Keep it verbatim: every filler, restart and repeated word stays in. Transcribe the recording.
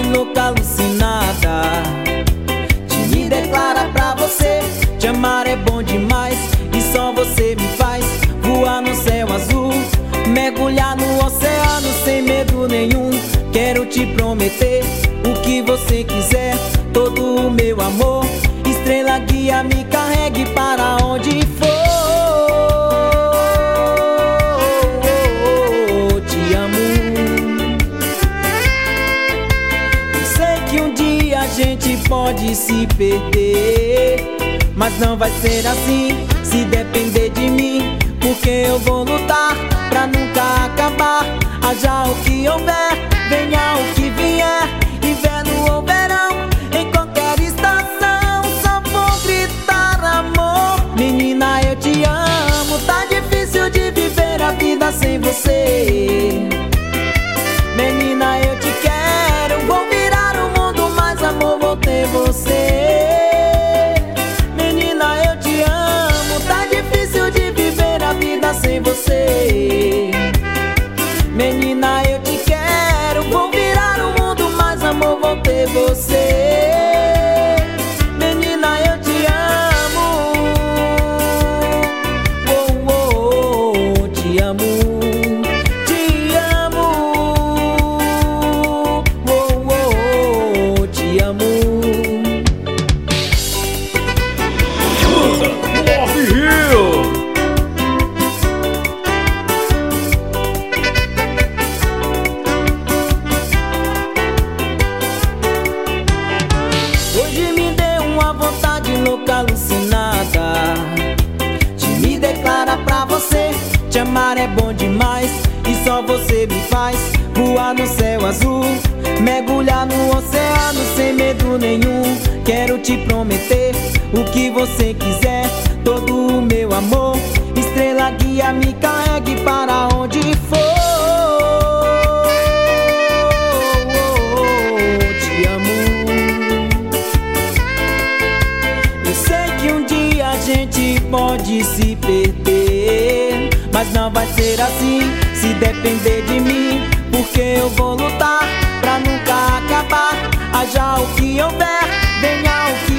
louca, alucinada, de me declarar pra você. Te amar é bom demais e só você me faz voar no céu azul, mergulhar no oceano sem medo nenhum. Quero te prometer o que você quiser, todo o meu amor. Estrela guia, me carregue para onde for. Te amo. Eu sei que um dia a gente pode se perder, mas não vai ser assim se depender de mim, porque eu vou lutar pra nunca acabar. Haja o que houver, venha o que vier, inverno ou verão, em qualquer estação, só vou gritar amor. Menina, eu te amo, tá difícil de viver a vida sem você. Menina, eu te quero, vou virar o mundo, mas amor, vou ter você. Menina, eu te amo, tá difícil de viver a vida sem você. Menina, eu te quero, vou virar o mundo, mas amor, vou ter você. Menina, eu te amo. Oh, oh, oh, te amo. Te amo. Oh, oh, oh, te amo. Love Hill. Hoje me deu uma vontade louca, alucinada, de me declarar pra você. Te amar é bom demais e só você me faz voar no céu azul, mergulhar no oceano sem medo nenhum. Quero te prometer o que você quiser, todo o meu amor. Estrela guia, me carregue para onde for. Te amo. Eu sei que um dia a gente pode se perder, mas não vai ser assim se depender de mim, porque eu vou lutar pra nunca acabar. Haja o que houver, venha o que